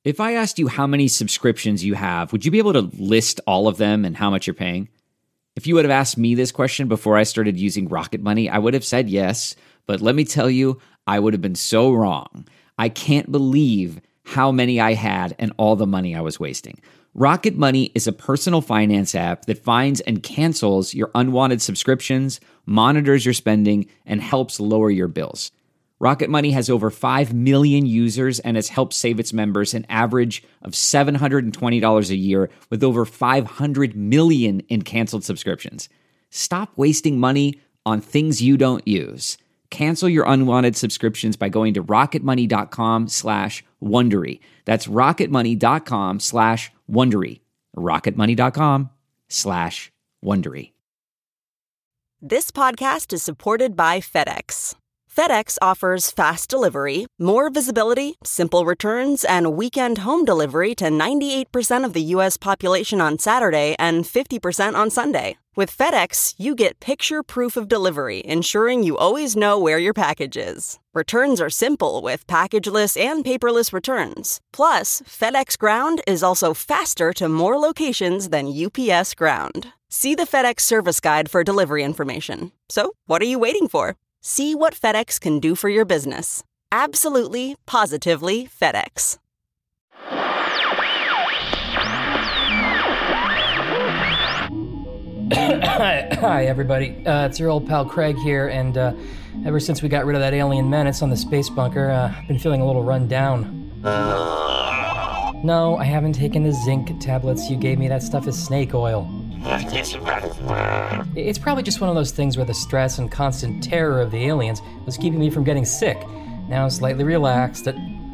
If I asked you how many subscriptions you have, would you be able to list all of them and how much you're paying? If you would have asked me this question before I started using Rocket Money, I would have said yes, but let me tell you, I would have been so wrong. I can't believe how many I had and all the money I was wasting. Rocket Money is a personal finance app that finds and cancels your unwanted subscriptions, monitors your spending, and helps lower your bills. Rocket Money has over 5 million users and has helped save its members an average of $720 a year with over 500 million in canceled subscriptions. Stop wasting money on things you don't use. Cancel your unwanted subscriptions by going to rocketmoney.com/Wondery. That's rocketmoney.com/Wondery. rocketmoney.com/Wondery. This podcast is supported by FedEx. FedEx offers fast delivery, more visibility, simple returns, and weekend home delivery to 98% of the U.S. population on Saturday and 50% on Sunday. With FedEx, you get picture proof of delivery, ensuring you always know where your package is. Returns are simple with packageless and paperless returns. Plus, FedEx Ground is also faster to more locations than UPS Ground. See the FedEx service guide for delivery information. So, what are you waiting for? See what FedEx can do for your business. Absolutely, positively FedEx. Hi, everybody. It's your old pal Craig here, and ever since we got rid of that alien menace on the space bunker, I've been feeling a little run down. No, I haven't taken the zinc tablets you gave me. That stuff is snake oil. It's probably just one of those things where the stress and constant terror of the aliens was keeping me from getting sick. Now I'm slightly relaxed.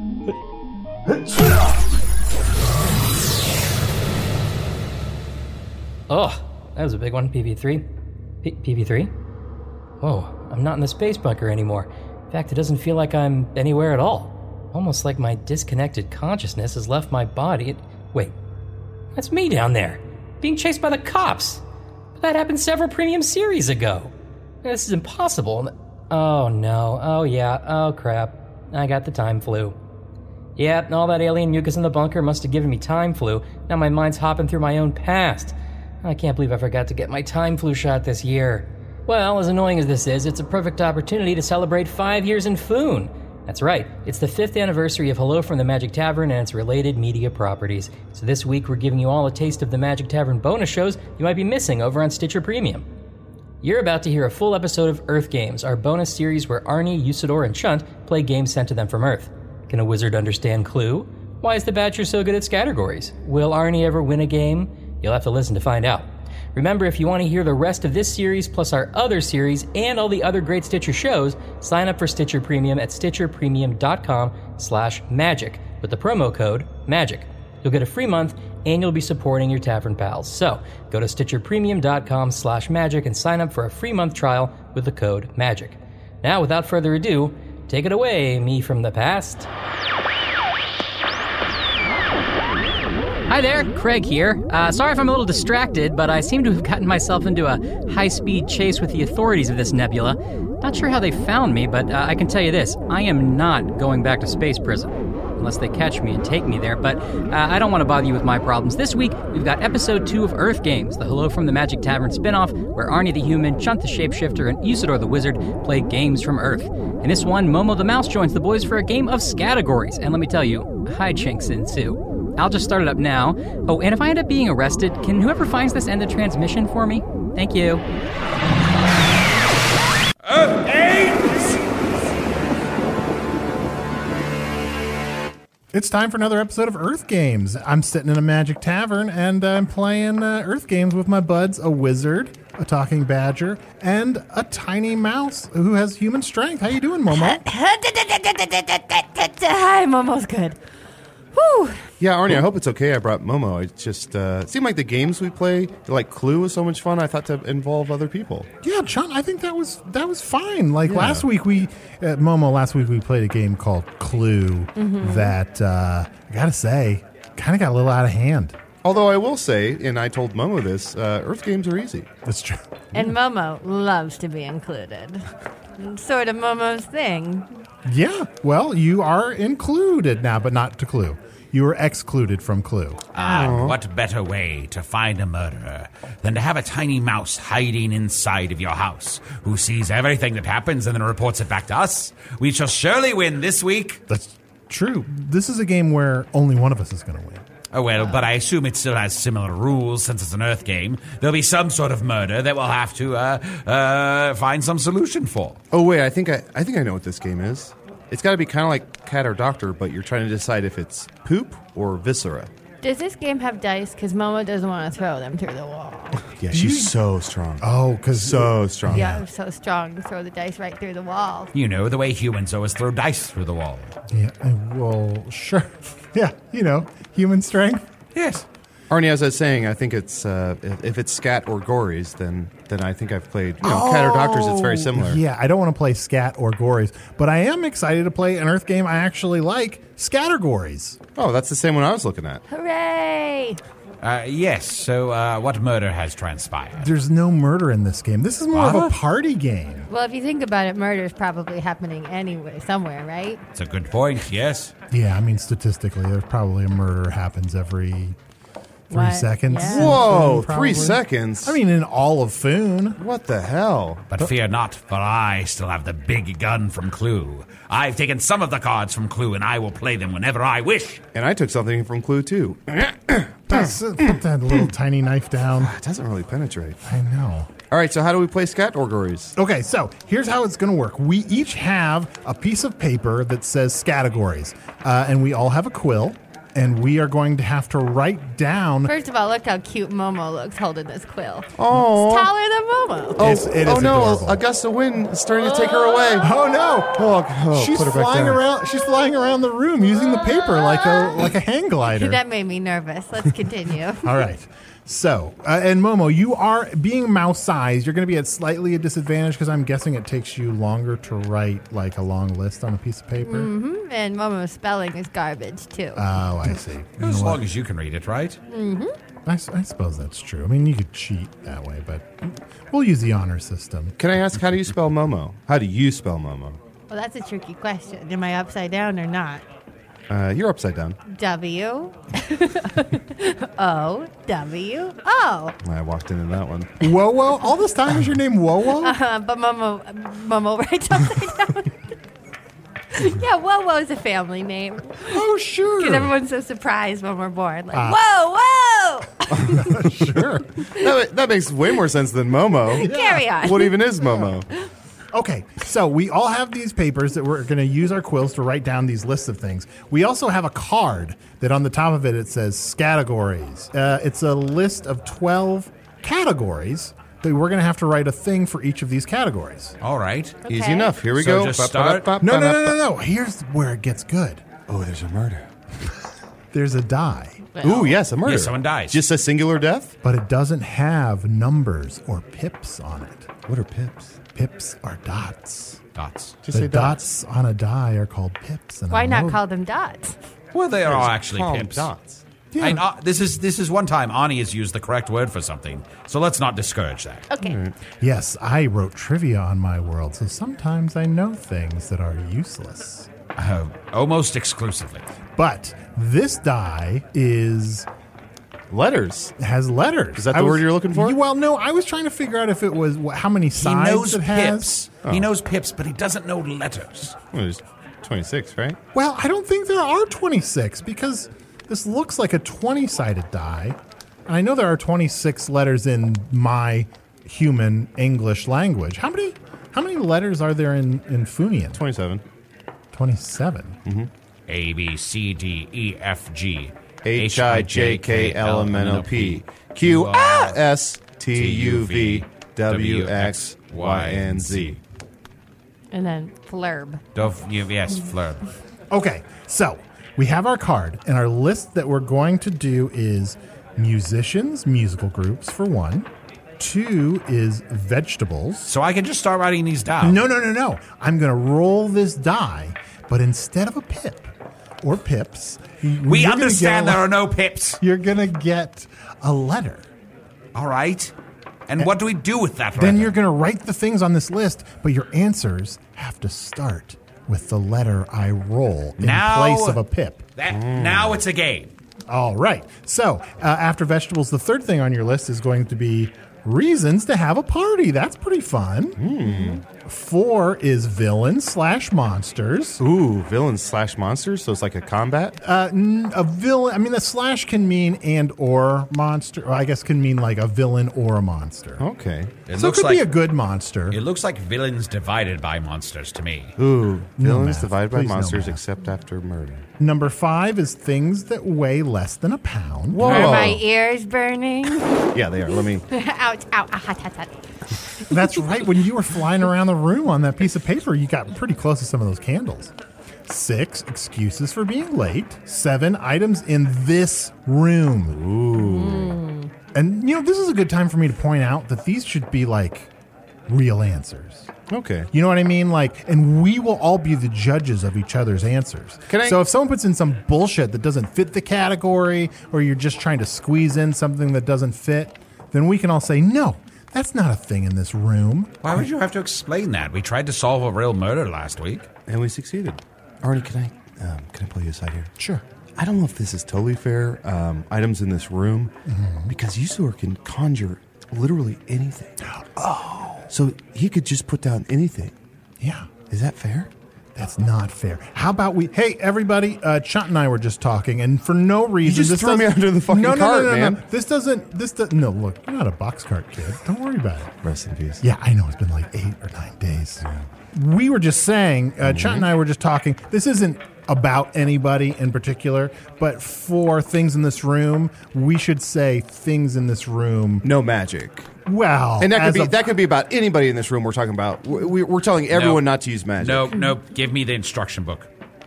Oh, that was a big one, PV3. PV3? Whoa, I'm not in the space bunker anymore. In fact, it doesn't feel like I'm anywhere at all. Almost like my disconnected consciousness has left my body. Wait, that's me down there, being chased by the cops. But that happened several premium series ago. This is impossible. Oh no, oh yeah, oh crap. I got the time flu. Yep, all that alien mucus in the bunker must have given me time flu. Now my mind's hopping through my own past. I can't believe I forgot to get my time flu shot this year. Well, as annoying as this is, it's a perfect opportunity to celebrate 5 years in Foon. That's right, it's the 5th anniversary of Hello from the Magic Tavern and its related media properties. So this week we're giving you all a taste of the Magic Tavern bonus shows you might be missing over on Stitcher Premium. You're about to hear a full episode of Earth Games, our bonus series where Arnie, Usador, and Chunt play games sent to them from Earth. Can a wizard understand Clue? Why is the Badger so good at categories? Will Arnie ever win a game? You'll have to listen to find out. Remember, if you want to hear the rest of this series, plus our other series, and all the other great Stitcher shows, sign up for Stitcher Premium at stitcherpremium.com/magic with the promo code MAGIC. You'll get a free month, and you'll be supporting your tavern pals. So, go to stitcherpremium.com/magic and sign up for a free month trial with the code MAGIC. Now, without further ado, take it away, me from the past. Hi there, Craig here. Sorry if I'm a little distracted, but I seem to have gotten myself into a high-speed chase with the authorities of this nebula. Not sure how they found me, but I can tell you this. I am not going back to space prison. Unless they catch me and take me there, but I don't want to bother you with my problems. This week, we've got Episode 2 of Earth Games, the Hello from the Magic Tavern spinoff, where Arnie the Human, Chunt the Shapeshifter, and Usador the Wizard play games from Earth. In this one, Momo the Mouse joins the boys for a game of categories, and let me tell you, hijinks ensue. I'll just start it up now. Oh, and if I end up being arrested, can whoever finds this end the transmission for me? Thank you. Earth Games! It's time for another episode of Earth Games. I'm sitting in a magic tavern, and I'm playing Earth Games with my buds, a wizard, a talking badger, and a tiny mouse who has human strength. How you doing, Momo? Hi, Momo's good. Whew. Yeah, Arnie, I hope it's okay I brought Momo. It just it seemed like the games we play, like Clue, was so much fun. I thought to involve other people. Yeah, Chunt, I think that was fine. Like last week we played a game called Clue that, I gotta say, kind of got a little out of hand. Although I will say, and I told Momo this, Earth Games are easy. That's true. And Momo loves to be included. Sort of Momo's thing. Yeah, well, you are included now, but not to Clue. You were excluded from Clue. What better way to find a murderer than to have a tiny mouse hiding inside of your house who sees everything that happens and then reports it back to us? We shall surely win this week. That's true. This is a game where only one of us is going to win. Oh, well, but I assume it still has similar rules since it's an Earth game. There'll be some sort of murder that we'll have to find some solution for. Oh wait, I think I know what this game is. It's got to be kind of like Cat or Doctor, but you're trying to decide if it's poop or viscera. Does this game have dice? Because Momo doesn't want to throw them through the wall. Yeah, she's so strong. Oh, because So strong. Yeah, I'm so strong to throw the dice right through the wall. You know, the way humans always throw dice through the wall. Yeah, well, sure. Yeah, human strength. Yes. Arnie, as I was saying, I think it's if it's Scat or Gories, then I think I've played Cat or Doctors. It's very similar. Yeah, I don't want to play Scat or Gories, but I am excited to play an Earth game I actually like, Scattergories. Oh, that's the same one I was looking at. Hooray! Yes, so what murder has transpired? There's no murder in this game. This is more of a party game. Well, if you think about it, murder is probably happening anyway, somewhere, right? It's a good point, yes. Yeah, I mean, statistically, there's probably a murder happens every 3 seconds. Yeah. Whoa, Probably. 3 seconds? I mean, in all of Foon. What the hell? But fear not, for I still have the big gun from Clue. I've taken some of the cards from Clue, and I will play them whenever I wish. And I took something from Clue, too. Put that little tiny knife down. It doesn't really penetrate. I know. All right, so how do we play Scat or Gories? Okay, so here's how it's going to work. We each have a piece of paper that says categories, and we all have a quill, and we are going to have to write down. First of all, look how cute Momo looks holding this quill. Oh. It's taller than Momo. It is no, adorable. Augusta Wynn is starting to take her away. Oh no! Oh, she's put her back flying down. around. She's flying around the room using the paper like a hang glider. That made me nervous. Let's continue. All right. So, and Momo, you are being mouse-sized. You're going to be at slightly a disadvantage because I'm guessing it takes you longer to write like a long list on a piece of paper. Mm-hmm. And Momo's spelling is garbage, too. Oh, I see. As long as you can read it, right? I suppose that's true. I mean, you could cheat that way, but we'll use the honor system. Can I ask, how do you spell Momo? How do you spell Momo? Well, that's a tricky question. Am I upside down or not? You're upside down. W-O-W-O. I walked into that one. Wowo? All this time is your name Wowo? But Momo writes upside down. Yeah, Wowo is a family name. Oh, sure. Because everyone's so surprised when we're born. Like, whoa! Sure. That makes way more sense than Momo. Carry on. What even is Momo? Okay, so we all have these papers that we're going to use our quills to write down these lists of things. We also have a card that on the top of it says categories. It's a list of 12 categories that we're going to have to write a thing for each of these categories. All right. Easy enough. Here we So go. just start? No. Here's where it gets good. Oh, there's a murder. There's a die, Ooh, yes, a murder. Yes, someone dies. Just a singular death? but it doesn't have numbers or pips on it. What are pips? Pips are dots. Dots. Just The say dots on a die are called pips. And Why I not know- call them dots? Well, they are all Call actually them pips. dots. Yeah. This is one time Ani has used the correct word for something, so let's not discourage that. Okay. Yes, I wrote trivia on my world, so sometimes I know things that are useless. Almost exclusively. But this die Letters. has letters. Is that the word you're looking for? Well, no, I was trying to figure out if it was how many He sides knows it has. pips. He knows pips, but he doesn't know letters. Well, there's 26, right? Well, I don't think there are 26 because this looks like a 20-sided die. And I know there are 26 letters in my human English language. How many letters are there in Funian? 27. 27. A, B, C, D, E, F, G. H, I, J, K, L, M, N, O, P. Q, R, S, T, U, V, W, X, Y, and Z. And then flurb. Yes, flurb. Okay, so we have our card, and our list that we're going to do is musicians, musical groups for one. 2 is vegetables. So I can just start writing these down. No. I'm going to roll this die, but instead of a pip or pips, We understand there are no pips. You're going to get a letter. All right. And what do we do with that Then letter? you're going to write the things on this list, but your answers have to start with the letter I roll in Now- place of a pip. Now it's a game. All right. So after vegetables, the third thing on your list is going to be reasons to have a party. That's pretty fun. 4 is villains/monsters. Ooh, villains/monsters. So it's like a combat. A villain. I mean, the slash can mean and or monster. Or I guess can mean like a villain or a monster. Okay. It So it could be a good monster. It looks like villains divided by monsters to me. Ooh, villains math. divided by Please no monsters math. except after murder. Number 5 is things that weigh less than a pound. Whoa. Are my ears burning? Yeah, they are. Let me. Ouch, ow, ah, hot, hot, hot. That's right. When you were flying around the room on that piece of paper, you got pretty close to some of those candles. 6, excuses for being late. 7, items in this room. Ooh. And, this is a good time for me to point out that these should be like real answers. Okay. You know what I mean? And we will all be the judges of each other's answers. So if someone puts in some bullshit that doesn't fit the category, or you're just trying to squeeze in something that doesn't fit, then we can all say, no, that's not a thing in this room. Why would you have to explain that? We tried to solve a real murder last week. And we succeeded. Arnie, can I pull you aside here? Sure. I don't know if this is totally fair. Items in this room, because Usador can conjure literally anything. Oh. So he could just put down anything. Yeah. Is that fair? That's not fair. How about hey, everybody, Chunt and I were just talking, and for no reason... You just threw me under the fucking cart, man. No. No, look, you're not a box cart kid. Don't worry about it. Rest in peace. Yeah, I know. It's been like 8 or 9 days. Yeah. We were just saying, Chunt and I were just talking, this isn't about anybody in particular, but for things in this room, we should say things in this room. No magic. Well, and that could be about anybody in this room we're talking about. We're telling everyone not to use magic. No, give me the instruction book.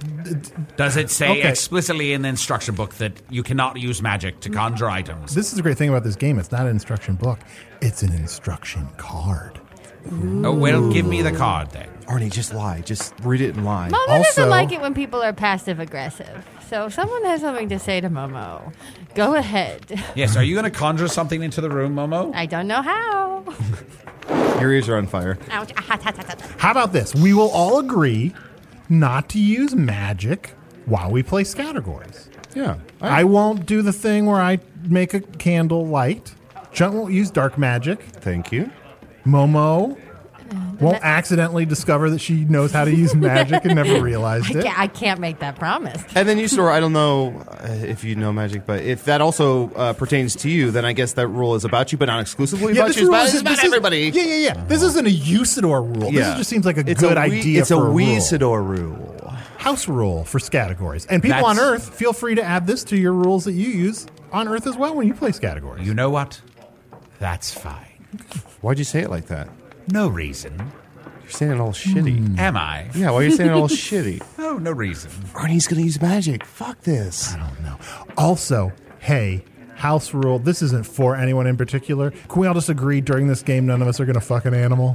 Does it say explicitly in the instruction book that you cannot use magic to conjure items? This is the great thing about this game. It's not an instruction book. It's an instruction card. Ooh. Oh, well, give me the card then. Arnie, just lie. Just read it and lie. Momo doesn't like it when people are passive-aggressive. So if someone has something to say to Momo, go ahead. Yes, are you going to conjure something into the room, Momo? I don't know how. Your ears are on fire. Ouch. How about this? We will all agree not to use magic while we play categories. Yeah. I won't do the thing where I make a candle light. Chunt won't use dark magic. Thank you. Momo won't accidentally discover that she knows how to use magic and never realized it. I can't make that promise. And then Usador, I don't know if you know magic, but if that also pertains to you, then I guess that rule is about you, but not exclusively about you. It's about everybody. Yeah. This isn't a Usador rule. Yeah. This just seems like a good idea. It's for a rule. Usador rule. House rule for categories. And people on Earth, feel free to add this to your rules that you use on Earth as well when you play categories. You know what? That's fine. Why'd you say it like that? No reason. You're saying it all shitty. Am I? Yeah, why are you saying it all shitty? Oh, no reason. Arnie's going to use magic. Fuck this. I don't know. Also, hey, house rule. This isn't for anyone in particular. Can we all just agree during this game none of us are going to fuck an animal?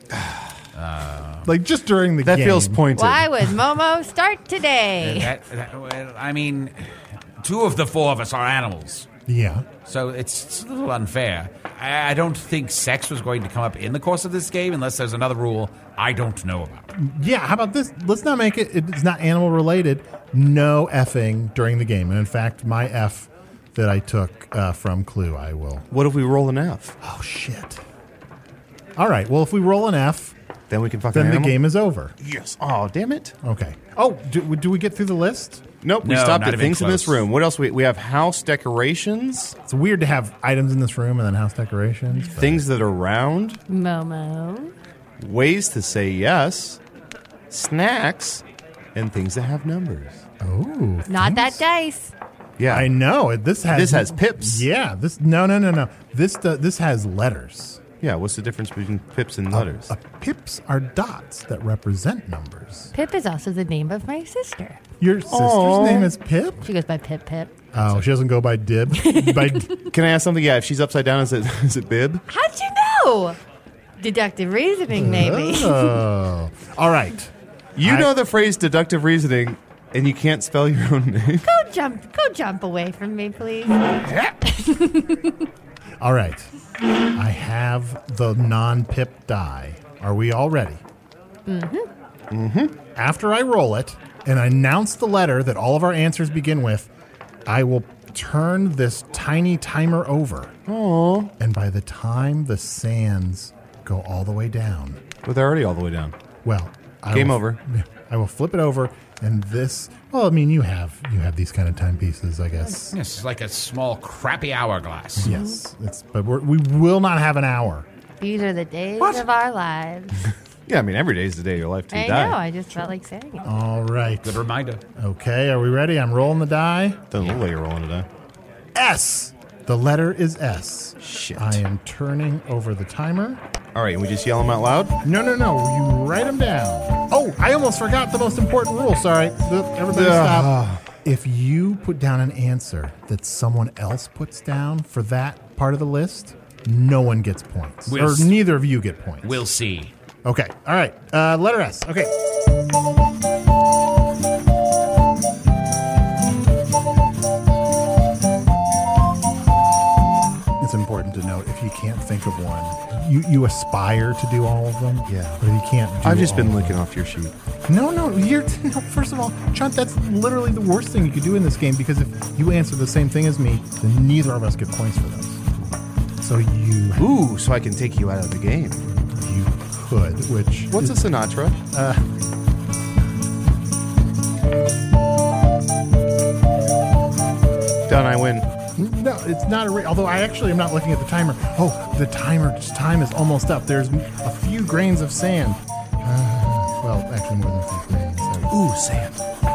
Like just during the game. That feels pointed. Why would Momo start today? Well, I mean, 2 of the 4 of us are animals. Yeah. So it's a little unfair. I don't think sex was going to come up in the course of this game unless there's another rule I don't know about. Yeah, how about this? Let's not make it's not animal related. No effing during the game. And in fact, my F that I took from Clue, I will. What if we roll an F? Oh, shit. All right. Well, if we roll an F, then we can fuck then an animal? the game is over. Yes. Oh, damn it. Okay. Oh, do we get through the list? Nope, we No, stopped not at even things in this close. room. What else? We have house decorations, It's weird to have items in this room and then house decorations. but- things that are round, Momo. ways to say yes, snacks, and things that have numbers. Oh, Not that things- dice. Yeah, I know. This has pips. Yeah. No. This has letters. Yeah, what's the difference between pips and letters? Pips are dots that represent numbers. Pip is also the name of my sister. Your sister's name is Pip? She goes by Pip Pip. Oh, she doesn't go by Dib. Can I ask something? Yeah, if she's upside down, is it bib? How'd you know? Deductive reasoning, maybe. Oh. All right. You know the phrase deductive reasoning, and you can't spell your own name. Go jump away from me, please. All right. I have the non-Pip die. Are we all ready? Mm-hmm. after I roll it and announce the letter that all of our answers begin with, I will turn this tiny timer over. Oh, And by the time the sands go all the way down, but they're already all the way down. well, Game over. I will flip it over, and this. Well, I mean, you have these kind of timepieces, I guess. Yes, it's like a small, crappy hourglass. Yes, but we will not have an hour. These are the days of our lives. Yeah, I mean, every day is the day of your life till you I die. know. I just felt like saying it. All right. Good reminder. Okay, are we ready? I'm rolling the die. Doesn't look like you're rolling today. S. The letter is S. Shit. I am turning over the timer. All right, and we just yell them out loud? No. You write them down. Oh, I almost forgot the most important rule. Sorry. Everybody stop. If you put down an answer that someone else puts down for that part of the list, no one gets points. We'll or neither of you get points. We'll see. Okay. All right. Letter S. Okay. It's important to note, if you can't think of one, you aspire to do all of them. Yeah. But if you can't do I've just been all of licking off your sheet. them. No, first of all, Chunt, that's literally the worst thing you could do in this game, because if you answer the same thing as me, then neither of us get points for those. So you Ooh, so I can take you out of the game. could, which... What's a Sinatra? Done, I win. No, it's not although I actually am not looking at the timer. Oh, the timer's time is almost up. There's a few grains of sand. Well, actually more than a few grains. Sorry. Ooh, sand.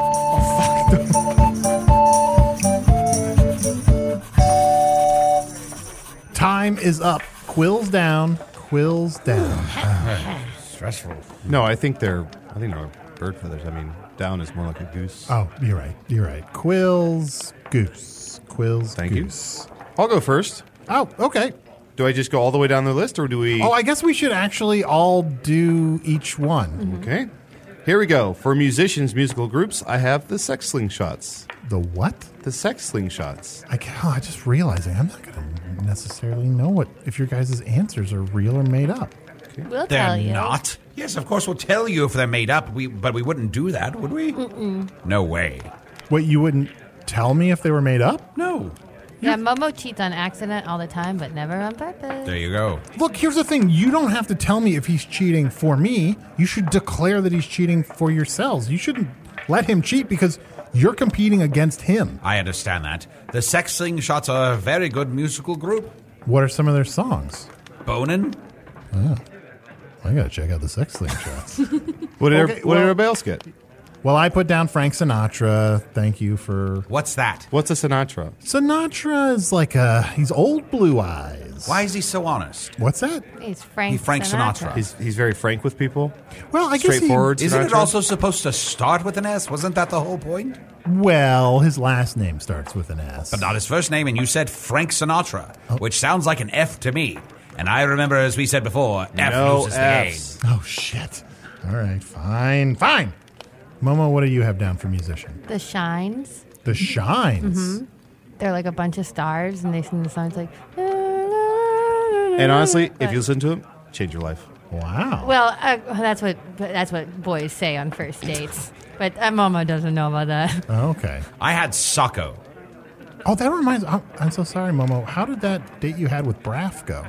Time is up. Quills down. Quills down. Stressful. No, I think they're bird feathers. I mean, down is more like a goose. Oh, you're right. Quills, goose. Quills, Thank goose. you. I'll go first. Oh, okay. Do I just go all the way down the list, or do we... Oh, I guess we should actually all do each one. Okay. Here we go. For musicians, musical groups, I have the Sex Slingshots. The what? The Sex Slingshots. I just realizing I'm not going to necessarily know if your guys' answers are real or made up. We'll They're tell you. not. Yes, of course we'll tell you if they're made up, but we wouldn't do that, would we? No way. Wait, you wouldn't tell me if they were made up? No. Yeah, Momo cheats on accident all the time, but never on purpose. There you go. Look, here's the thing. You don't have to tell me if he's cheating for me. You should declare that he's cheating for yourselves. You shouldn't let him cheat because you're competing against him. I understand that. The Sex Slingshots are a very good musical group. What are some of their songs? Bonin? I got to check out the Sex Slingshots. What did Okay, well- everybody else get? Well, I put down Frank Sinatra. Thank you for... What's that? What's a Sinatra? Sinatra is like he's old blue eyes. Why is he so honest? What's that? He's Frank, He's Frank Sinatra. He's very frank with people. Well, I guess he... Straightforward. Isn't it Sinatra? also supposed to start with an S? Wasn't that the whole point? Well, his last name starts with an S. But not his first name, and you said Frank Sinatra, which sounds like an F to me. And I remember, as we said before, F No loses Fs. the game. Oh, shit. All right, fine. Momo, what do you have down for musician? The Shines. The Shines. They're like a bunch of stars, and they sing the songs like. And honestly, if you listen to him, change your life. Wow. Well, that's what boys say on first dates. But Momo doesn't know about that. Okay. I had Sacco. Oh, that reminds me. I'm so sorry, Momo. How did that date you had with Braff go?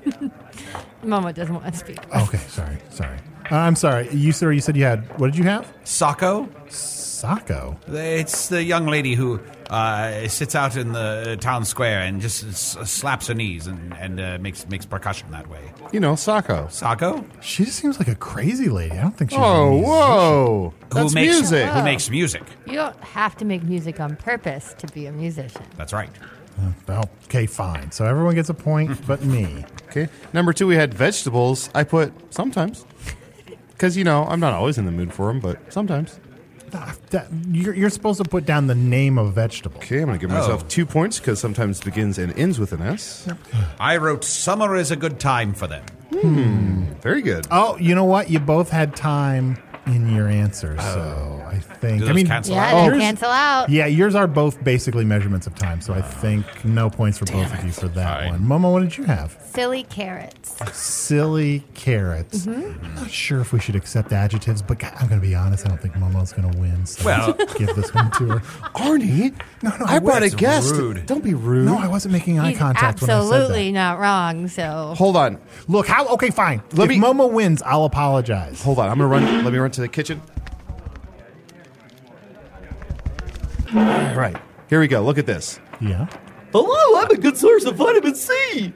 Momo doesn't want to speak. Okay, sorry. I'm sorry. You said you had, what did you have? Sacco? Sacco. It's the young lady who sits out in the town square and just slaps her knees and makes percussion that way. You know, Sacco. Sacco? She just seems like a crazy lady. I don't think she's a Oh, musician. whoa. That's who makes music. Who makes music? You don't have to make music on purpose to be a musician. That's right. Oh, okay, fine. So everyone gets a point but me. Okay. Number 2, we had vegetables. I put sometimes. Because, I'm not always in the mood for them, but sometimes. You're supposed to put down the name of vegetable. Okay, I'm going to give myself 2 points because sometimes begins and ends with an S. I wrote summer is a good time for them. Very good. Oh, you know what? You both had time in your answer, so I think. Do those cancel Yeah, out? they yours- cancel out. Yeah, yours are both basically measurements of time, so I think no points for both of you for that Fine. one. Momo, what did you have? Silly carrots. Silly carrots. I'm not sure if we should accept adjectives, but I'm going to be honest. I don't think Momo's going to win. So Well- give this one to her. Arnie, No, I brought a That's guest. rude. Don't be rude. No, I wasn't making eye He's contact when I said absolutely that. not wrong. So Hold on. Look, how? Okay, fine. Let if me- Momo wins, I'll apologize. Hold on. I'm gonna run. Let me run to the kitchen. All right. Here we go. Look at this. Yeah, Hello, I'm a good source of vitamin C.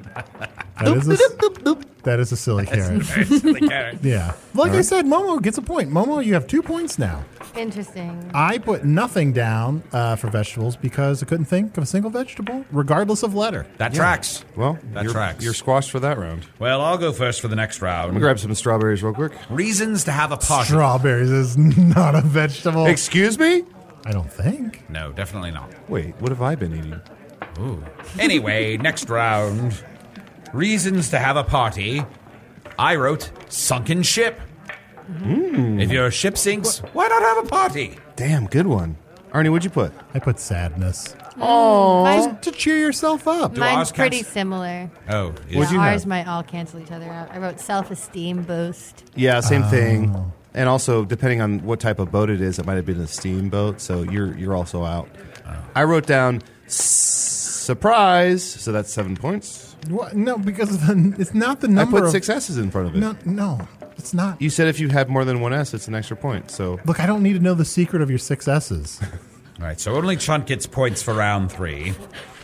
that is a silly carrot. The carrot. Yeah, like I said, Momo gets a point. Momo, you have 2 points now. interesting. I put nothing down for vegetables because I couldn't think of a single vegetable, regardless of letter. That tracks. Well, That you're, tracks. You're squashed for that round. Well, I'll go first for the next I'm round. gonna grab some strawberries real quick. Reasons to have a party. Strawberries is not a vegetable. Excuse me? I don't think. No, definitely not. Wait, what have I been eating? Ooh. Anyway, next round. Reasons to have a party. I wrote sunken ship. If your ship sinks, why not have a party? Damn, good one. Arnie, what'd you put? I put sadness. Mine's, To cheer yourself up. ours mine's pretty cancel? similar. Oh, What'd Yeah, you ours have? might all cancel each other out. I wrote self-esteem boost. Yeah, same thing. And also, depending on what type of boat it is, it might have been a steamboat, so you're also out. I wrote down surprise, so that's 7 points. What? No, because it's not the I number put of 6 S's in front of it. No, it's not. You said if you had more than one S, it's an extra point. So Look, I don't need to know the secret of your 6 S's. all right. So only Chunt gets points for round 3.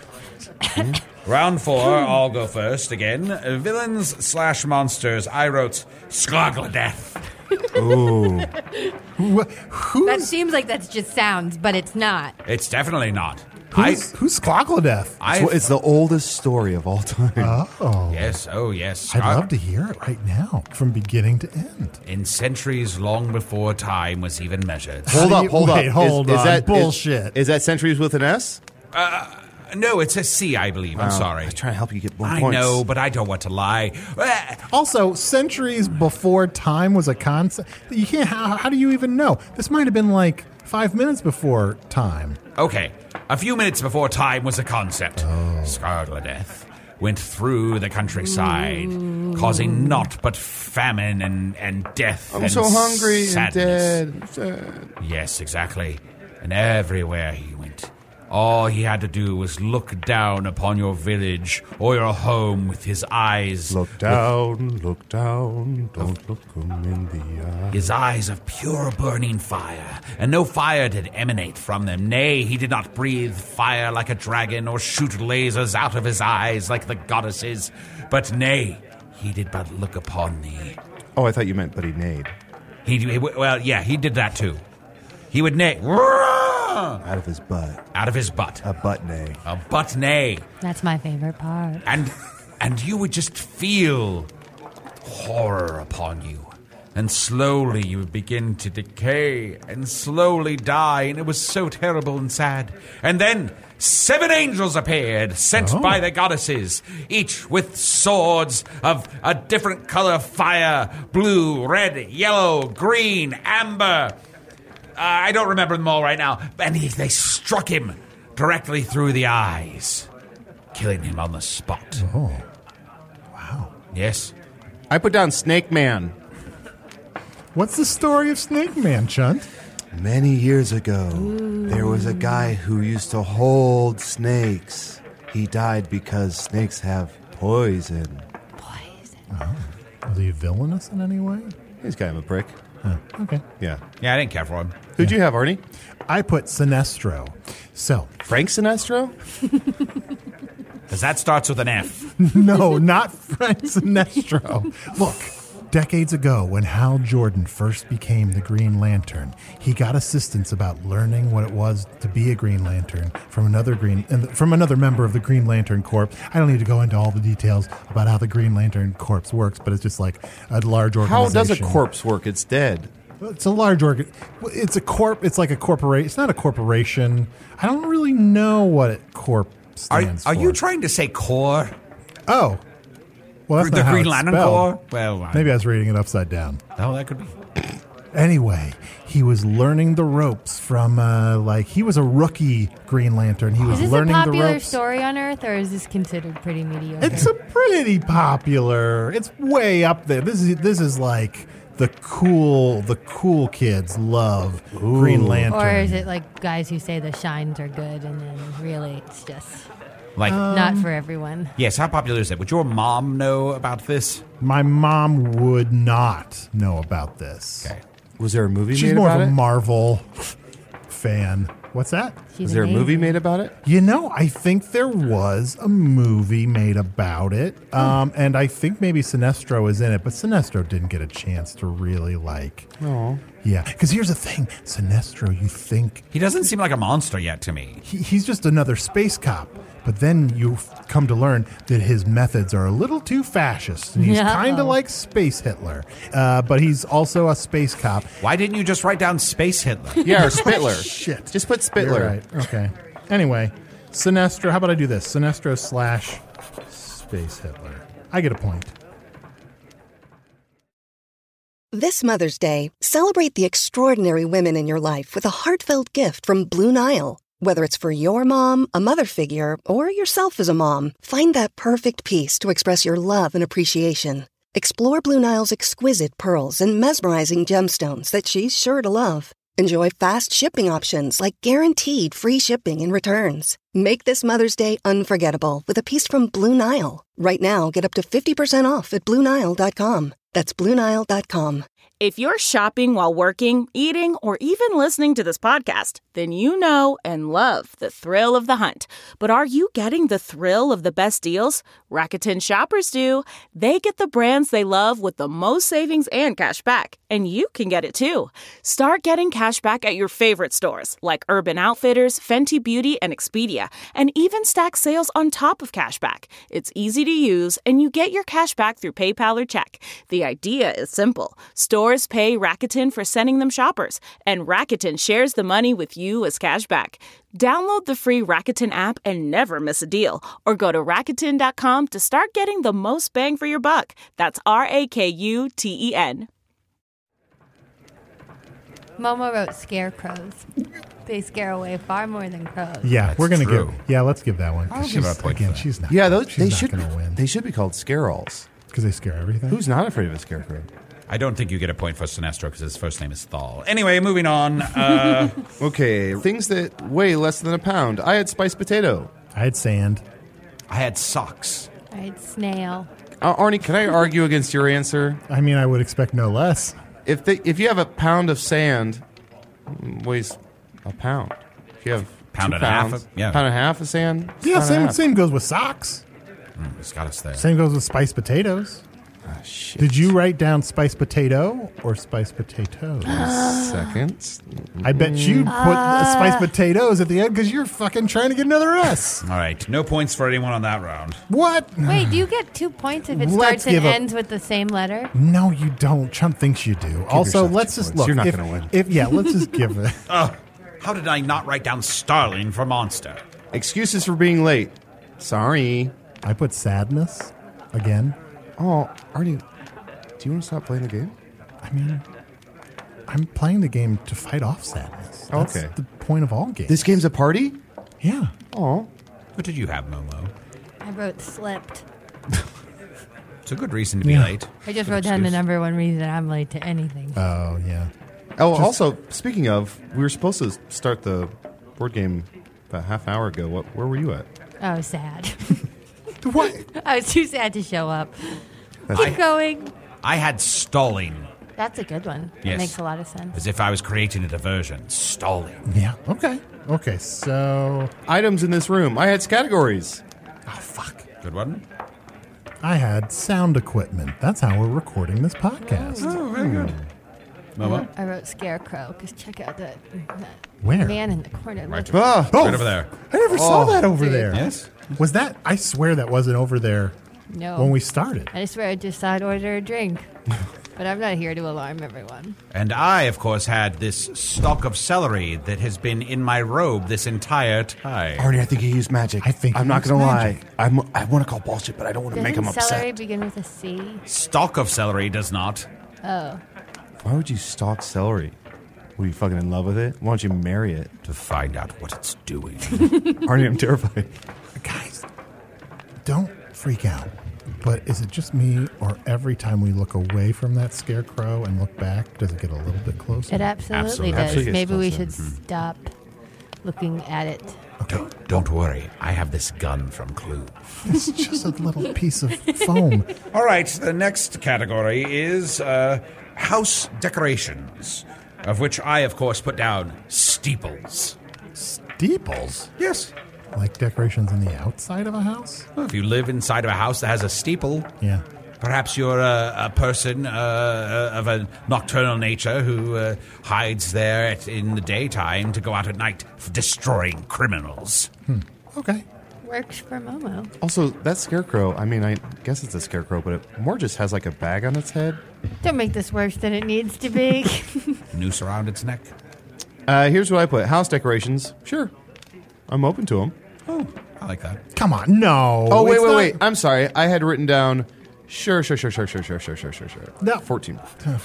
Round 4, I'll go first again. Villains/monsters. I wrote Skogladeth. That seems like that's just sounds, but it's not. It's definitely not. Who's Skogladeth? it's the oldest story of all time. Oh, Yes, oh yes. I'd love to hear it right now, from beginning to end. In centuries long before time was even measured. hold How up, do you- hold wait, up. hold on. That Bullshit. Is that centuries with an S? No, it's a C, I believe. I'm sorry. I was trying to help you get more I points. know, but I don't want to lie. Also, centuries before time was a concept. You can't. How do you even know? This might have been like 5 minutes before time. Okay, a few minutes before time was a concept. Skogladeth went through the countryside, causing naught but famine and death. I'm and so hungry sadness. and dead. Sad. Yes, exactly. And everywhere he went, all he had to do was look down upon your village or your home with his eyes. Look down, don't look 'em in the eye. His eyes of pure burning fire, and no fire did emanate from them. Nay, he did not breathe fire like a dragon, or shoot lasers out of his eyes like the goddesses. But nay, he did but look upon thee. Oh, I thought you meant, but he neighed. Well, yeah, he did that too. He would neigh Out of his butt. out of his butt, A butt neigh. a butt neigh, That's my favorite part. and you would just feel horror upon you. And slowly you would begin to decay and slowly die, and it was so terrible and sad. And then 7 angels appeared, sent by the goddesses, each with swords of a different color of fire: blue, red, yellow, green, amber. I don't remember them all right now. And they struck him directly through the eyes, killing him on the spot. Oh, wow. Yes. I put down Snake Man. What's the story of Snake Man, Chunt? Many years ago, there was a guy who used to hold snakes. He died because snakes have poison. Was he villainous in any way? He's kind of a prick. Okay. Yeah. Yeah, I didn't care for him. Who'd you have, Arnie? I put Sinestro. So, Frank Sinestro? Because that starts with an F. no, not Frank Sinestro. Look, decades ago, when Hal Jordan first became the Green Lantern, he got assistance about learning what it was to be a Green Lantern from another member of the Green Lantern Corps. I don't need to go into all the details about how the Green Lantern Corps works, but it's just like a large How organization. does a corpse work? It's dead. It's a large It's a corp. It's like a corporation. It's not a corporation. I don't really know what corp stands for. Are you trying to say core? Oh, well, that's The not how Green it's Lantern spelled. Corps? Well, Maybe I was reading it upside down. Oh, that could be. Anyway, he was learning the ropes from, he was a rookie Green Lantern. He was Is this learning a the popular ropes. story on Earth, or is this considered pretty mediocre? It's a pretty popular. It's way up there. This is like the cool kids love Green Lantern. Or is it like guys who say the shines are good and then really it's just Like, not for everyone? yes, how popular is it? Would your mom know about this? My mom would not know about this. Okay. Was there a movie She's made more about of a it? Marvel fan. What's that? She's Was there a movie amazing. made about it? You know, I think there was a movie made about it. And I think maybe Sinestro is in it, but Sinestro didn't get a chance to really Oh. Yeah, because here's the thing. Sinestro, you think He doesn't seem like a monster yet to me. he's just another space cop. But then you come to learn that his methods are a little too fascist. And he's Yeah. kind of like Space Hitler. But he's also a space cop. Why didn't you just write down Space Hitler? Yeah, or Spittler. Shit. Just put Spittler. You're right. Okay. Anyway, Sinestro, how about I do this? Sinestro / Space Hitler. I get a point. This Mother's Day, celebrate the extraordinary women in your life with a heartfelt gift from Blue Nile. Whether it's for your mom, a mother figure, or yourself as a mom, find that perfect piece to express your love and appreciation. Explore Blue Nile's exquisite pearls and mesmerizing gemstones that she's sure to love. Enjoy fast shipping options like guaranteed free shipping and returns. Make this Mother's Day unforgettable with a piece from Blue Nile. Right now, get up to 50% off at BlueNile.com. That's BlueNile.com. If you're shopping while working, eating, or even listening to this podcast, then you know and love the thrill of the hunt. But are you getting the thrill of the best deals? Rakuten shoppers do. They get the brands they love with the most savings and cash back. And you can get it too. Start getting cash back at your favorite stores like Urban Outfitters, Fenty Beauty, and Expedia. And even stack sales on top of cash back. It's easy to use, and you get your cash back through PayPal or check. The idea is simple. Stores pay Rakuten for sending them shoppers, and Rakuten shares the money with you as cash back. Download the free Rakuten app and never miss a deal. Or go to Rakuten.com to start getting the most bang for your buck. That's Rakuten. Momo wrote scarecrows. They scare away far more than crows. Yeah, we're going to true. give. Yeah, let's give that one. I'll give her a point for Again, that. she's not. Yeah, she's they not should. going to win They should be called Scarolls. because they scare everything. Who's not afraid of a scarecrow? I don't think you get a point for Sinestro because his first name is Thal. Anyway, moving on. Okay, things that weigh less than a pound. I had spiced potato. I had sand. I had socks. I had snail. Arnie, can I argue against your answer? I mean, I would expect no less. If you have a pound of sand, it weighs a pound. If you have Pound 2 and a half pounds, of- yeah. pound and a half of sand. it's Yeah, pound and a same half. same goes with socks. It's got us there. Same goes with spiced potatoes. Ah, shit. Did you write down spiced potato or spiced potatoes? Seconds. I bet you put spiced potatoes at the end because you're fucking trying to get another S. All right, no points for anyone on that round. What? Wait, do you get 2 points if it Let's starts and give a- ends with the same letter? No, you don't. Chump thinks you do. Also, yourself let's 2 just points. look. You're not if- gonna win. Let's just give it. How did I not write down Starling for Monster? Excuses for being late. Sorry. I put sadness again. Oh, Arnie, do you want to stop playing the game? I mean, I'm playing the game to fight off sadness. That's Okay. the point of all games. This game's a party? Yeah. Oh. What did you have, Momo? I wrote slipped. It's a good reason to be Yeah. late. I just Good wrote down the excuse. number one reason I'm late to anything. Oh, yeah. Oh, also, speaking of, we were supposed to start the board game about a half hour ago. Where were you at? I was sad. What? I was too sad to show up. That's- Keep going. I had stalling, That's a good one. That Yes. makes a lot of sense. as if I was creating a diversion. Stalling. Yeah. Okay. Okay. So Items in this room. I had categories. Oh, fuck. Good one. I had sound equipment. That's how we're recording this podcast. Oh, very good. Momo? I wrote scarecrow because check out that Where? man in the corner. Right. Look. Ah, Oh, Right over there. I never saw that over there. Yes? Was that? I swear that wasn't over there No. when we started. I swear I just saw it order a drink. But I'm not here to alarm everyone. And I, of course, had this stalk of celery that has been in my robe this entire time. Arnie, I think he used magic. I think I'm he not used going to lie. magic. I want to call bullshit, but I don't want to make him Doesn't celery upset. begin with a C? Stalk of celery does not. Oh. Why would you stalk celery? Were you fucking in love with it? Why don't you marry it? To find out what it's doing. Arnie, I'm terrified. Guys, don't freak out. But is it just me, or every time we look away from that scarecrow and look back, does it get a little bit closer? It absolutely does. Absolutely gets Maybe we closer. should stop looking at it. Don't worry. I have this gun from Clue. It's just a little piece of foam. All right, the next category is house decorations, of which I, of course, put down steeples. Steeples? Yes. Like decorations on the outside of a house? Well, if you live inside of a house that has a steeple, Yeah. perhaps you're a person of a nocturnal nature who hides there in the daytime to go out at night destroying criminals. Okay. Works for Momo. Also, that scarecrow, I mean, I guess it's a scarecrow, but it more just has like a bag on its head. Don't make this worse than it needs to be. Noose around its neck. Here's what I put. House decorations. Sure. I'm open to them. Oh, I like that. Come on, no. Oh, it's not- wait. I'm sorry. I had written down, sure. No. 14.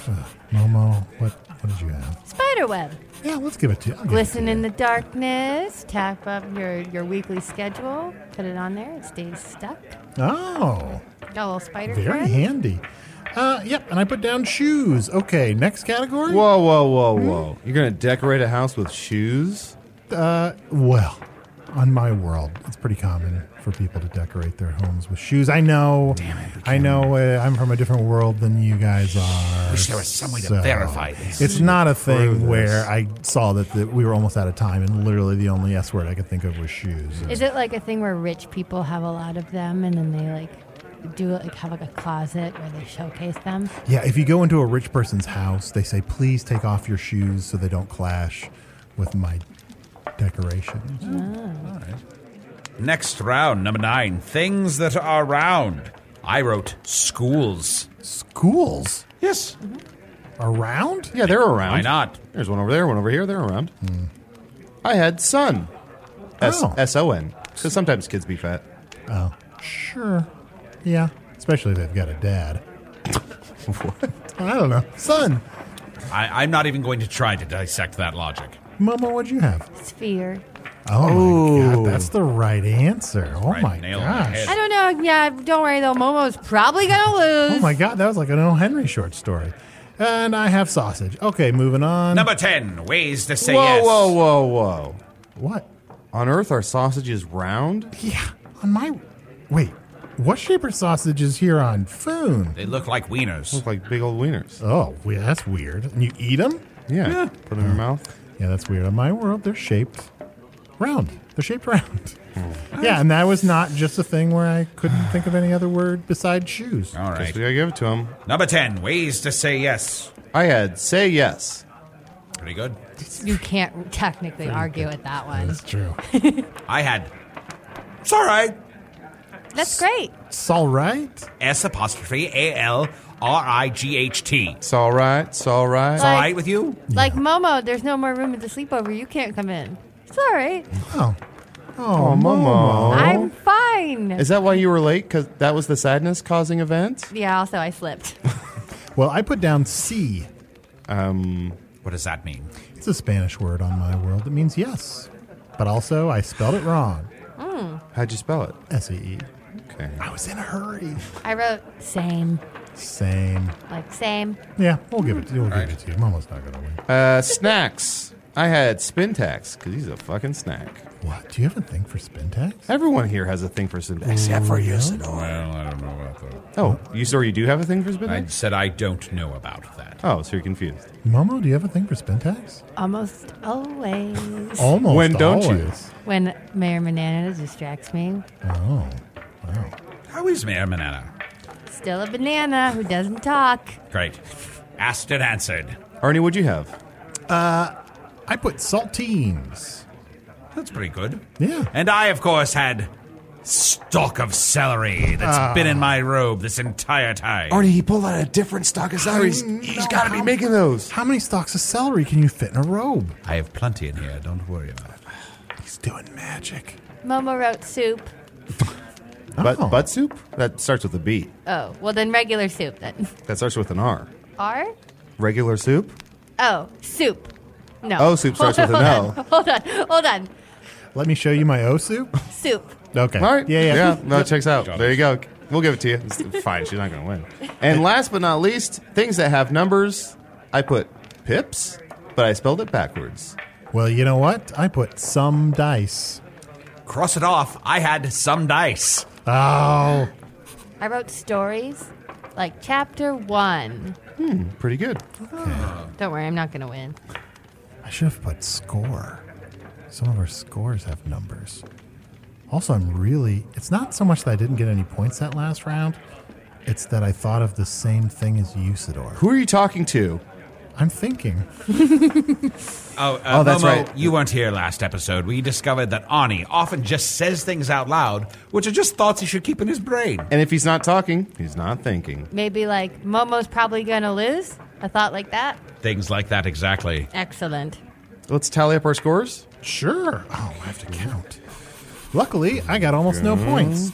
Momo, what did you have? Spiderweb. Yeah, let's give it to you. I'll give it Glisten to in you. the darkness. Tap up your weekly schedule. Put it on there. It stays stuck. Oh, Got a little spider very friend. handy. Yep, and I put down shoes. Okay, next category? Whoa. You're going to decorate a house with shoes? Well, on my world, it's pretty common for people to decorate their homes with shoes. I know. Damn it. I know I'm from a different world than you guys are. Wish there was some way to verify this. It's not a Prove thing this. where I saw that we were almost out of time, and literally the only S word I could think of was shoes. Is it like a thing where rich people have a lot of them and then they have like a closet where they showcase them? Yeah, if you go into a rich person's house, they say, please take off your shoes so they don't clash with my decorations. All right. Next round, number 9. Things that are round. I wrote schools. Schools? Yes. Around? Yeah, they're around. Why not? There's one over there, one over here. They're around. I had sun. Oh. S-O-N. Because sometimes kids be fat. Oh, sure. Yeah, especially if they've got a dad. What? I don't know. Son. I'm not even going to try to dissect that logic. Momo, what'd you have? Sphere. Oh, my God. That's the right answer. Oh, Right, my nail on the gosh. head. I don't know. Yeah, don't worry though. Momo's probably gonna lose. Oh, my God. That was like an O. Henry short story. And I have sausage. Okay, moving on. Number 10. Ways to say Whoa, yes. whoa. What? On Earth, are sausages round? Yeah, on my... Wait, what shape are sausages here on Foon? They look like wieners. Look like big old wieners. Oh, that's weird. And you eat them? Yeah. Put them in your mouth. Yeah, that's weird. On my world, they're shaped round. They're shaped round. Yeah, and that was not just a thing where I couldn't think of any other word besides shoes. All Guess right. we gotta give it to them. Number 10. Ways to say yes. I had say yes. Pretty good. You can't technically argue with that one. That's true. I had. It's all right. That's great. It's all right. S''ALRIGHT. It's all right. It's all right. It's all right with you? Like Momo, there's no more room at the sleepover. You can't come in. It's all right. Oh, Momo. I'm fine. Is that why you were late? Because that was the sadness-causing event? Yeah, also I slipped. Well, I put down C. What does that mean? It's a Spanish word on my world that means yes. But also, I spelled it wrong. How'd you spell it? S-E-E. Okay. I was in a hurry. I wrote same. Same. Like same. Yeah, we'll give it to you. We'll give it to you. Momo's not going to win. Snacks. I had Spintax, because he's a fucking snack. What? Do you have a thing for Spintax? Everyone here has a thing for Spintax. Except for you, Sonora. Well, I don't know about that. Oh, you do have a thing for I Spintax? said I don't know about that. Oh, so you're confused. Momo, do you have a thing for Spintax? Almost always. Almost When don't you? always. When Mayor Banana distracts me. Oh, wow. How is Mayor Manana? Still a banana who doesn't talk. Great. Asked and answered. Arnie, what'd you have? I put saltines. That's pretty good. Yeah. And I, of course, had stalk of celery that's been in my robe this entire time. Arnie, he pulled out a different stock of celery. He's got to be making those. How many stalks of celery can you fit in a robe? I have plenty in here. Don't worry about it. He's doing magic. Momo wrote soup. Oh. Butt soup? That starts with a B. Oh, well then regular soup then. That starts with an R. R? Regular soup? Oh, soup. No. Oh, soup starts with an O. Hold on. Let me show you my O soup. Soup. Okay. All right. Yeah. No, it checks out. There you go. We'll give it to you. It's fine. She's not going to win. And last but not least, things that have numbers. I put pips, but I spelled it backwards. Well, you know what? I put some dice. Cross it off. I had some dice. Oh. I wrote stories like chapter 1. Pretty good. Don't worry, I'm not going to win. I should have put score. Some of our scores have numbers. Also, it's not so much that I didn't get any points that last round. It's that I thought of the same thing as Usador. Who are you talking to? I'm thinking. Oh, that's Momo, right. You weren't here last episode. We discovered that Ani often just says things out loud, which are just thoughts he should keep in his brain. And if he's not talking, he's not thinking. Maybe like Momo's probably going to lose? A thought like that? Things like that, exactly. Excellent. Let's tally up our scores. Sure. Oh, I have to count. Luckily, I got almost no points.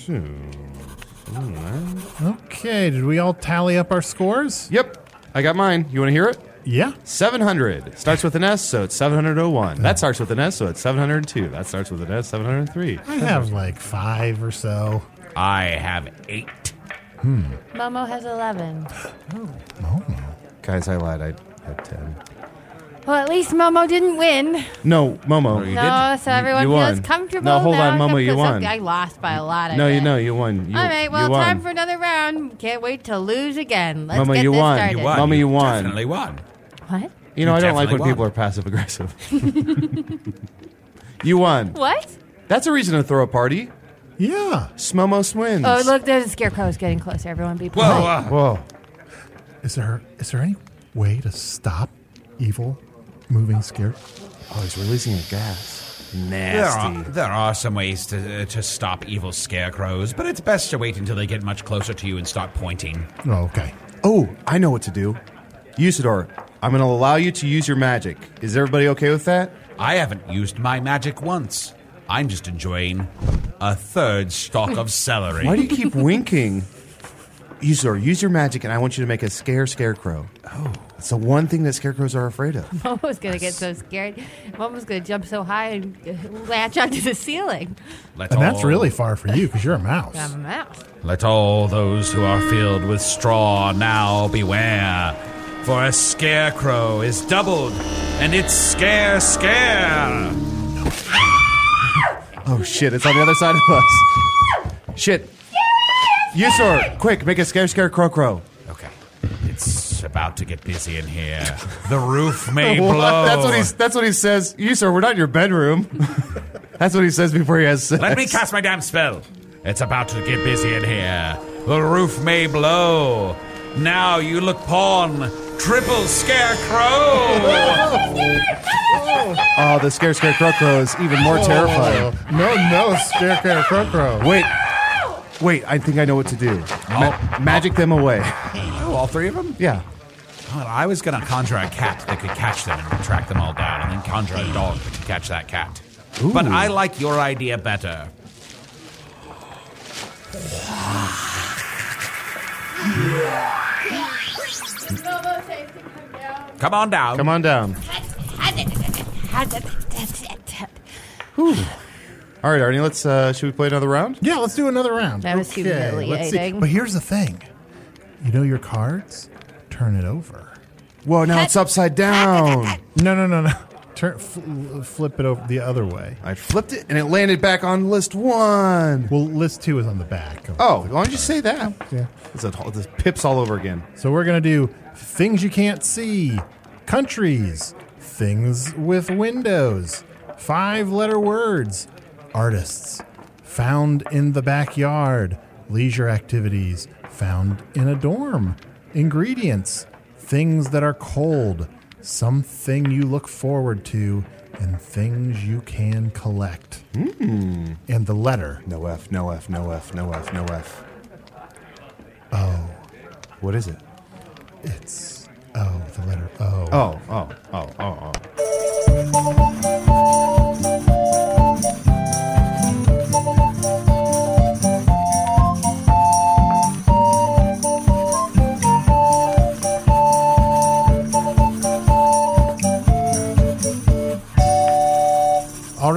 Okay, did we all tally up our scores? Yep. I got mine. You want to hear it? Yeah. 700. Starts with an S, so it's 701. That starts with an S, so it's 702. That starts with an S, 703. I have like 5 or so. I have 8. Momo has 11. Guys, I lied. I had 10. Well, at least Momo didn't win. No, Momo. You No, so everyone You feels won. comfortable. No, hold on, now. Momo, you won. I lost by a lot. I No, bet. you won. All right, well, you won. time for another round. Can't wait to lose again. Let's Momo, get you this won. started. You won. Mama, you won. Definitely won. What? You know, You I don't like when definitely people won. are passive aggressive. You won. What? That's a reason to throw a party. Yeah. Smomo swins. Oh, look, there's a scarecrow getting closer. Everyone be polite. Whoa. Whoa. Is there any way to stop evil moving scare? Oh, he's releasing a gas. Nasty. There are some ways to stop evil scarecrows, but it's best to wait until they get much closer to you and start pointing. Oh, okay. Oh, I know what to do. Usador, I'm going to allow you to use your magic. Is everybody okay with that? I haven't used my magic once. I'm just enjoying a third stalk of celery. Why do you keep winking? Usador, use your magic, and I want you to make a scarecrow. Oh. It's the one thing that scarecrows are afraid of. Momo's going to get so scared. Momo's going to jump so high and latch onto the ceiling. Let And that's all- really far for you because you're a mouse. I'm a mouse. Let all those who are filled with straw now beware, for a scarecrow is doubled, and it's scare. Oh, shit, it's on the other side of us. Shit. Usador, quick, make a scarecrow. Okay, it's about to get busy in here. The roof may blow. That's what he says. Usador, we're not in your bedroom. That's what he says before he has sex. Let me cast my damn spell. It's about to get busy in here. The roof may blow. Now you look pawn. Triple scarecrow. Oh, the scarecrow is even more terrifying. No, scarecrow. Wait, I think I know what to do. Magic them away. Oh, all three of them? Yeah. Well, I was going to conjure a cat that could catch them and track them all down, and then conjure a dog that could catch that cat. Ooh. But I like your idea better. Come on down. Come on down. All right, Arnie, let's should we play another round? Yeah, let's do another round. That was Let's see. humiliating. But here's the thing. You know your cards? Turn it over. Whoa, now it's upside down. No. Flip it over the other way. I flipped it and it landed back on list 1. Well, list 2 is on the back. Oh, why don't you say that? Yeah. It's pips all over again. So we're going to do things you can't see, countries, things with windows, 5-letter words, artists, found in the backyard, leisure activities, found in a dorm, ingredients, things that are cold, something you look forward to, and things you can collect. And the letter. No F, no F, no F, no F, no F. Oh. What is it? It's the letter O. Oh.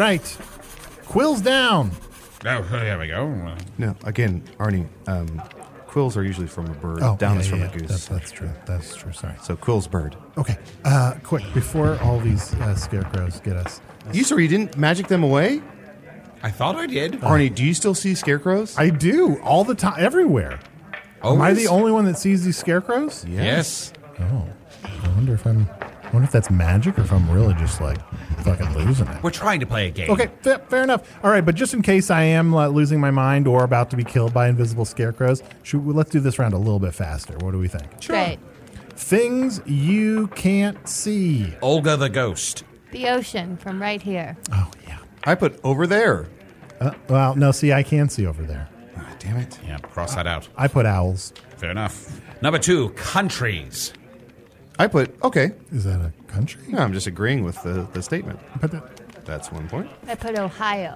right. Quill's down. Oh, there we go. No, again, Arnie, quills are usually from a bird. Down is from a goose. That's true. That's true. Sorry. So quill's bird. Okay. Quick, before all these scarecrows get us. You didn't magic them away? I thought I did. Arnie, do you still see scarecrows? I do all the time, everywhere. Am I the only one that sees these scarecrows? Yes. Oh, I wonder if that's magic or if I'm really just like fucking losing it. We're trying to play a game. Okay, fair enough. All right, but just in case I am losing my mind or about to be killed by invisible scarecrows, let's do this round a little bit faster. What do we think? Sure. Great. Things you can't see. Olga the ghost. The ocean from right here. Oh, yeah. I put over there. Well, no, see, I can see over there. Oh, damn it. Yeah, cross that out. I put owls. Fair enough. Number 2, countries. I put, okay. Is that a country? No, I'm just agreeing with the statement. Put that. That's 1 point. I put Ohio.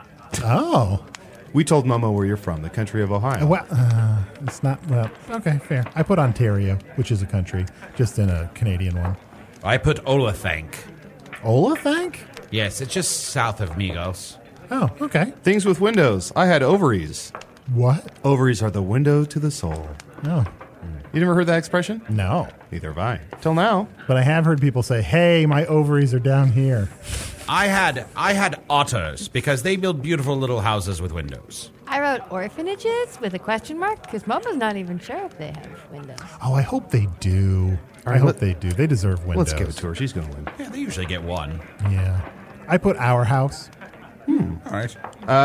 Oh. We told Momo where you're from, the country of Ohio. Well, it's not, well, okay, fair. I put Ontario, which is a country, just in a Canadian one. I put Olathank. Olathank? Yes, it's just south of Migos. Oh, okay. Things with windows. I had ovaries. What? Ovaries are the window to the soul. Oh. You never heard that expression? No. Neither have I. Till now. But I have heard people say, hey, my ovaries are down here. I had otters because they build beautiful little houses with windows. I wrote orphanages with a question mark because Momo's not even sure if they have windows. Oh, I hope they do. All I right, hope they do. They deserve windows. Let's give it to her. She's going to win. Yeah, they usually get one. Yeah. I put our house. All right.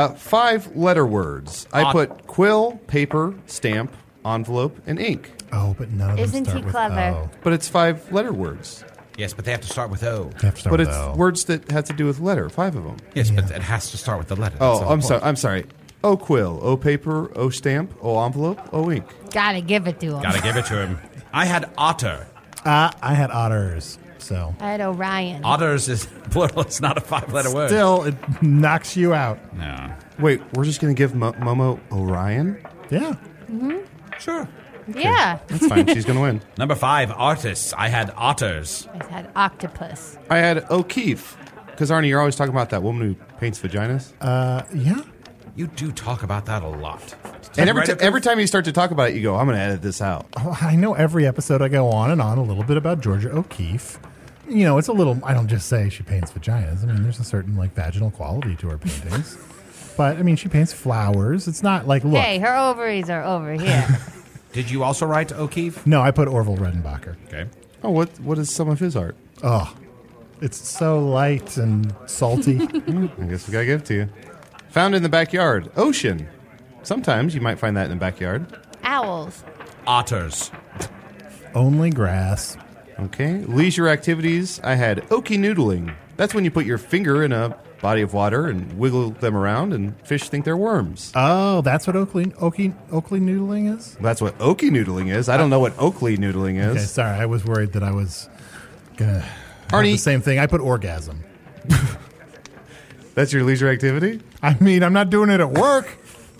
5 letter words. I put quill, paper, stamp, envelope, and ink. Oh, but none of them Isn't start he with clever? O. But it's 5 letter words. Yes, but they have to start with O. They have to start But with it's O. words that have to do with letter. 5 of them. Yes, but it has to start with the letter. That's Oh, the whole I'm sorry. point. I'm sorry. O quill, O paper, O stamp, O envelope, O ink. Gotta give it to him. Gotta give it to him. I had otter. I had otters, so. I had Orion. Otters is plural. It's not a 5-letter word. Still, it knocks you out. No. Wait, we're just going to give Momo Orion? Yeah. Sure. Yeah. That's fine. She's going to win. Number 5, artists. I had otters. I had octopus. I had O'Keefe. Because, Arnie, you're always talking about that woman who paints vaginas. Yeah. You do talk about that a lot. And Right up every time you start to talk about it, you go, I'm going to edit this out. Oh, I know every episode I go on and on a little bit about Georgia O'Keeffe. You know, it's a little, I don't just say she paints vaginas. I mean, there's a certain, like, vaginal quality to her paintings. But, I mean, she paints flowers. It's not like, look. Hey, her ovaries are over here. Did you also write O'Keefe? No, I put Orville Redenbacher. Okay. Oh, what is some of his art? Oh, it's so light and salty. I guess we got to give it to you. Found in the backyard. Ocean. Sometimes you might find that in the backyard. Owls. Otters. Only grass. Okay. Leisure activities. I had okie noodling. That's when you put your finger in a body of water and wiggle them around, and fish think they're worms. Oh, that's what Oakley noodling is? That's what okie noodling is. I don't know what Oakley noodling is. Okay, sorry. I was worried that I was going to have Arnie- the same thing. I put orgasm. That's your leisure activity? I mean, I'm not doing it at work.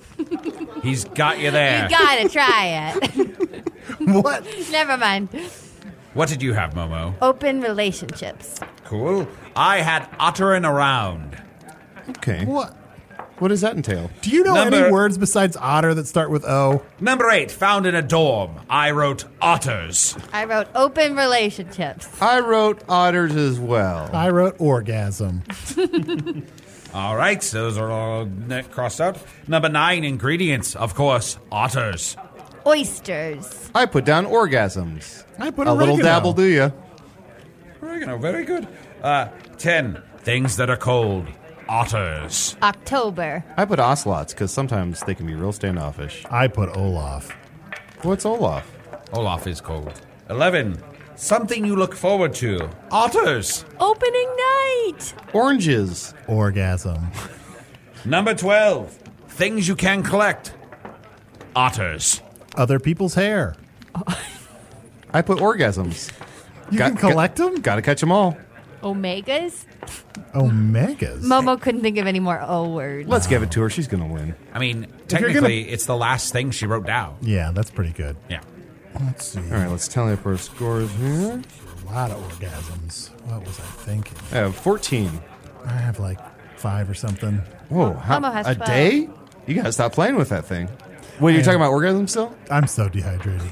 He's got you there. You gotta try it. What? Never mind. What did you have, Momo? Open relationships. Cool. I had ottering around. Okay. What? What does that entail? Do you know Number- any words besides otter that start with O? Number 8, found in a dorm. I wrote otters. I wrote open relationships. I wrote otters as well. I wrote orgasm. All right, those are all crossed out. Number 9, ingredients. Of course, otters. Oysters. I put down orgasms. I put A little oregano. dabble, do you? Oregano, very good. 10, things that are cold. Otters. October. I put ocelots because sometimes they can be real standoffish. I put Olaf. What's Olaf? Olaf is cold. 11, something you look forward to. Otters. Opening night. Oranges. Orgasm. Number 12, things you can collect. Otters. Other people's hair. I put orgasms. You can collect them? Gotta catch them all. Omegas. Omegas. Momo couldn't think of any more O words. Let's give it to her. She's gonna win. I mean, you're technically, it's the last thing she wrote down. Yeah, that's pretty good. Yeah. Let's see. All right, let's tally up our scores here. A lot of orgasms. What was I thinking? I have 14. I have like 5 or something. Whoa, Momo has a 12. day? You gotta stop playing with that thing. Wait, you're talking about orgasm still? I'm so dehydrated.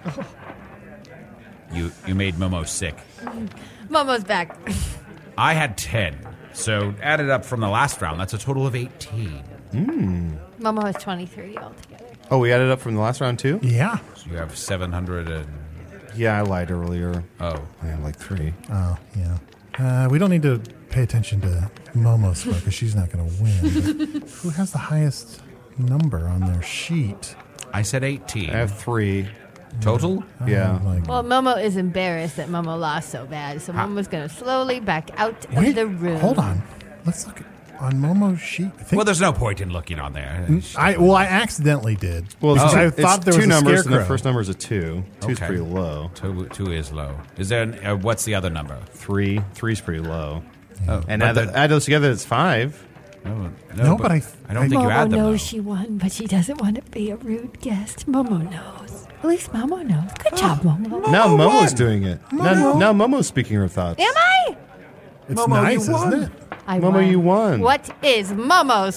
You made Momo sick. Momo's back. I had 10. So added up from the last round, that's a total of 18. Momo has 23 altogether. Oh, we added up from the last round too? Yeah. So you have 700 and... Yeah, I lied earlier. Oh. I have like 3. Oh, yeah. We don't need to pay attention to Momo's score because she's not going to win. But who has the highest number on their sheet? I said 18. I have 3. Total? Yeah. Well, Momo is embarrassed that Momo lost so bad, so Momo's going to slowly back out of the room. Hold on. Let's look on Momo's sheet. I think Well, there's no point in looking on there. I accidentally did. Well, because I it's thought there was 2 a numbers, scarecrow. and the first number is a 2. 2's Okay. pretty low. 2 is low. Is there? What's the other number? 3. 3's pretty low. Oh, And but add those together, it's 5. No, but I don't think you add Momo them. knows though. she won, but she doesn't want to be a rude guest. Momo knows. At least Momo knows. Good job, Momo. Now Momo's doing it. Now Momo's speaking her thoughts. Am I? It's Momo, nice, you isn't won. it? I Momo, won. you won. What is Momo's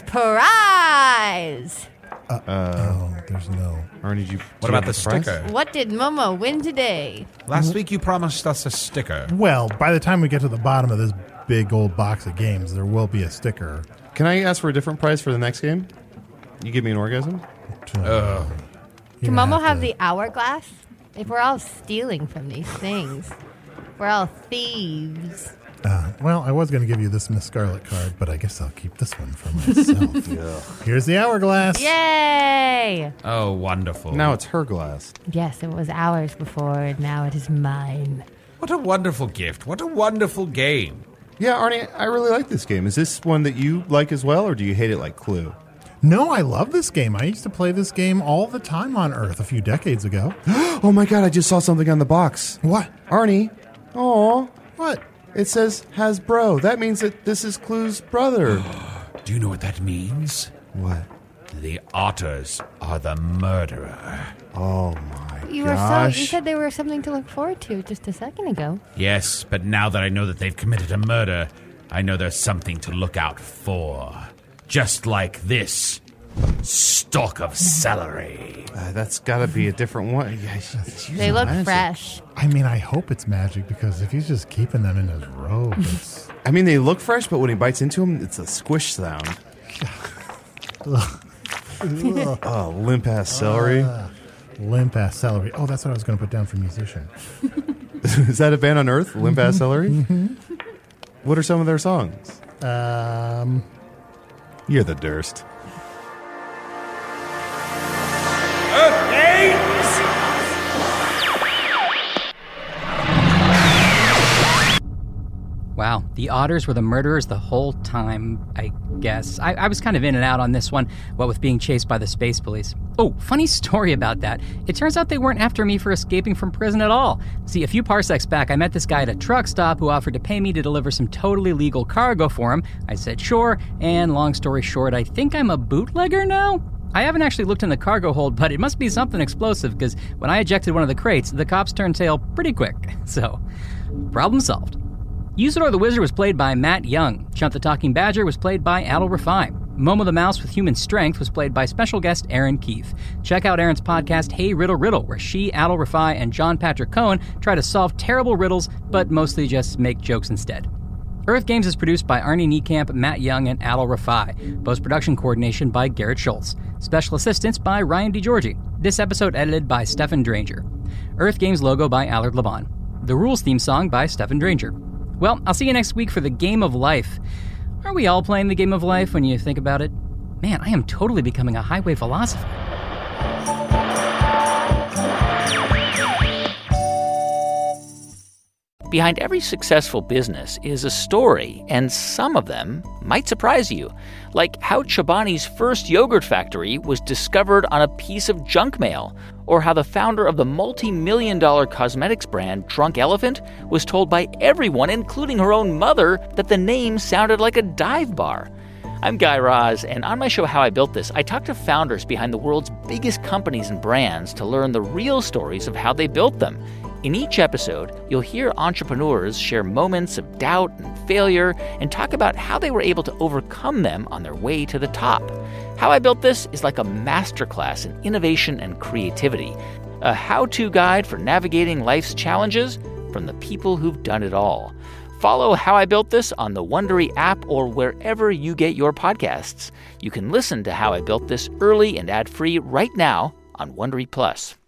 prize? There's no. Arnie, did you? What about the sticker? What did Momo win today? Last week you promised us a sticker. Well, by the time we get to the bottom of this big old box of games, there will be a sticker. Can I ask for a different prize for the next game? You give me an orgasm? Can Momo have the hourglass? If we're all stealing from these things, we're all thieves. Well, I was going to give you this Miss Scarlet card, but I guess I'll keep this one for myself. Here's the hourglass. Yay! Oh, wonderful. Now it's her glass. Yes, it was ours before, and now it is mine. What a wonderful gift. What a wonderful game. Yeah, Arnie, I really like this game. Is this one that you like as well, or do you hate it like Clue? No, I love this game. I used to play this game all the time on Earth a few decades ago. Oh my god, I just saw something on the box. What? Arnie, aw, What? it says Hasbro. That means that this is Clue's brother. Do you know what that means? What? The otters are the murderer. Oh my You gosh. you said they were something to look forward to just a second ago. Yes, but now that I know that they've committed a murder, I know there's something to look out for. Just like this stalk of celery. That's got to be a different one. Yeah, They look fresh. I mean, I hope it's magic because if he's just keeping them in his robe, it's... I mean, they look fresh, but when he bites into them, it's a squish sound. Oh, limp ass celery. Limp ass celery. Oh, that's what I was going to put down for musician. Is that a band on Earth? Limp ass celery? What are some of their songs? You're the Durst. Wow, the otters were the murderers the whole time, I guess. I was kind of in and out on this one, what with being chased by the space police. Oh, funny story about that. It turns out they weren't after me for escaping from prison at all. See, a few parsecs back, I met this guy at a truck stop who offered to pay me to deliver some totally legal cargo for him. I said sure, and long story short, I think I'm a bootlegger now? I haven't actually looked in the cargo hold, but it must be something explosive, because when I ejected one of the crates, the cops turned tail pretty quick. So, problem solved. Usador the Wizard was played by Matt Young. Chunt the Talking Badger was played by Adal Rafai. Momo the Mouse with Human Strength was played by special guest Aaron Keith. Check out Aaron's podcast, Hey Riddle Riddle, where she, Adal Rafai, and John Patrick Cohen try to solve terrible riddles, but mostly just make jokes instead. Earth Games is produced by Arnie Niekamp, Matt Young, and Adal Rafai. Post-production coordination by Garrett Schultz. Special assistance by Ryan DiGiorgi. This episode edited by Stefan Dranger. Earth Games logo by Allard Laban. The Rules theme song by Stefan Dranger. Well, I'll see you next week for the Game of Life. Are we all playing the Game of Life when you think about it? Man, I am totally becoming a highway philosopher. Behind every successful business is a story, and some of them might surprise you. Like how Chobani's first yogurt factory was discovered on a piece of junk mail, or how the founder of the multi-million-dollar cosmetics brand Drunk Elephant was told by everyone, including her own mother, that the name sounded like a dive bar. I'm Guy Raz, and on my show How I Built This, I talk to founders behind the world's biggest companies and brands to learn the real stories of how they built them. In each episode, you'll hear entrepreneurs share moments of doubt and failure and talk about how they were able to overcome them on their way to the top. How I Built This is like a masterclass in innovation and creativity, a how-to guide for navigating life's challenges from the people who've done it all. Follow How I Built This on the Wondery app or wherever you get your podcasts. You can listen to How I Built This early and ad-free right now on Wondery Plus.